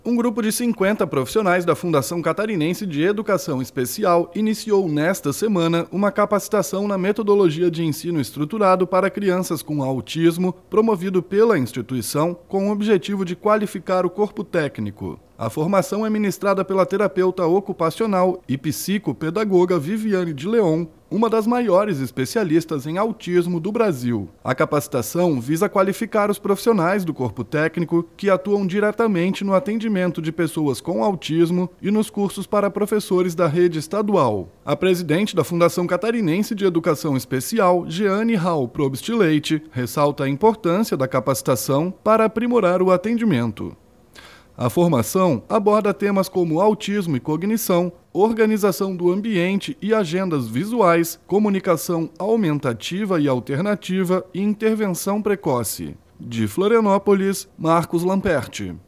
Um grupo de 50 profissionais da Fundação Catarinense de Educação Especial iniciou nesta semana uma capacitação na metodologia de ensino estruturado para crianças com autismo, promovido pela instituição com o objetivo de qualificar o corpo técnico. A formação é ministrada pela terapeuta ocupacional e psicopedagoga Viviane de Leon, uma das maiores especialistas em autismo do Brasil. A capacitação visa qualificar os profissionais do corpo técnico que atuam diretamente no atendimento de pessoas com autismo e nos cursos para professores da rede estadual. A presidente da Fundação Catarinense de Educação Especial, Jeane Hall Probst Leite, ressalta a importância da capacitação para aprimorar o atendimento. A formação aborda temas como autismo e cognição, organização do ambiente e agendas visuais, comunicação aumentativa e alternativa e intervenção precoce. De Florianópolis, Marcos Lamperti.